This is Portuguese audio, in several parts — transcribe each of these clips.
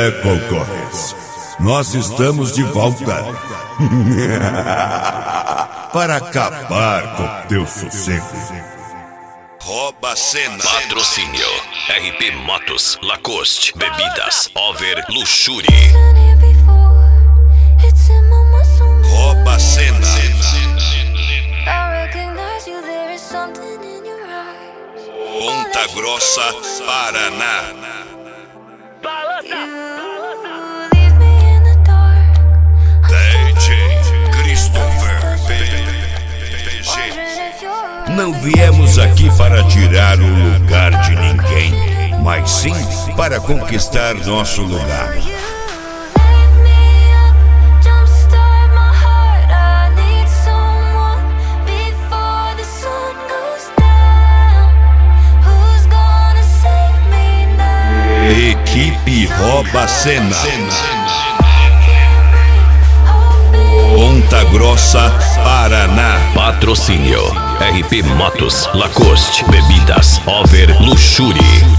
concorrência, nós estamos de volta para acabar com teu sossego. Rouba a cena. Patrocínio RP Motos, Lacoste, Bebidas, Over, Luxury. Rouba a cena. Ponta Grossa, Paraná. DJ Christopher PG. Não viemos aqui para tirar o lugar de ninguém, mas sim para conquistar nosso lugar. Equipe Rouba a Cena. Ponta Grossa, Paraná. Patrocínio RP Motos, Lacoste, Bebidas, Over, Luxury.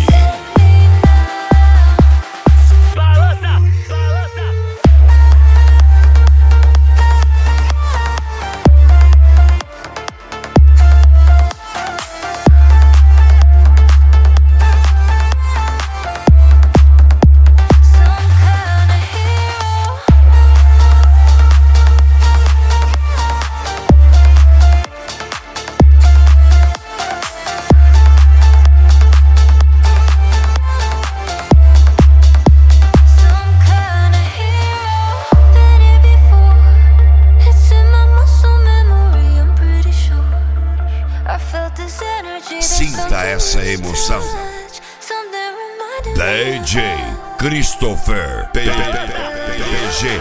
Sinta essa emoção. DJ Christopher PG.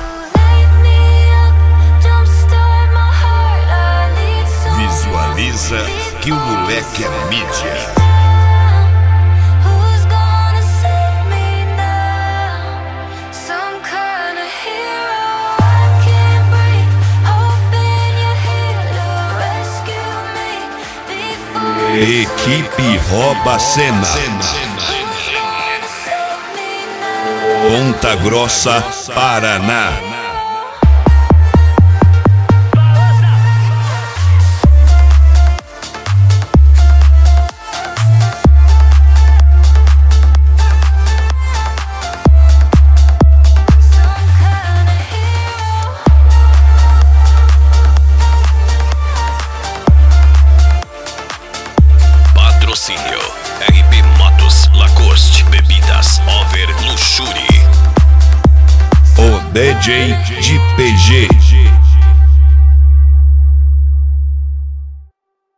Visualiza que o moleque é mídia. Equipe Rouba a Cena. Ponta Grossa, Paraná. Patrocínio RP Motos, Lacoste, Bebidas, Over, Luxury. O DJ de PG.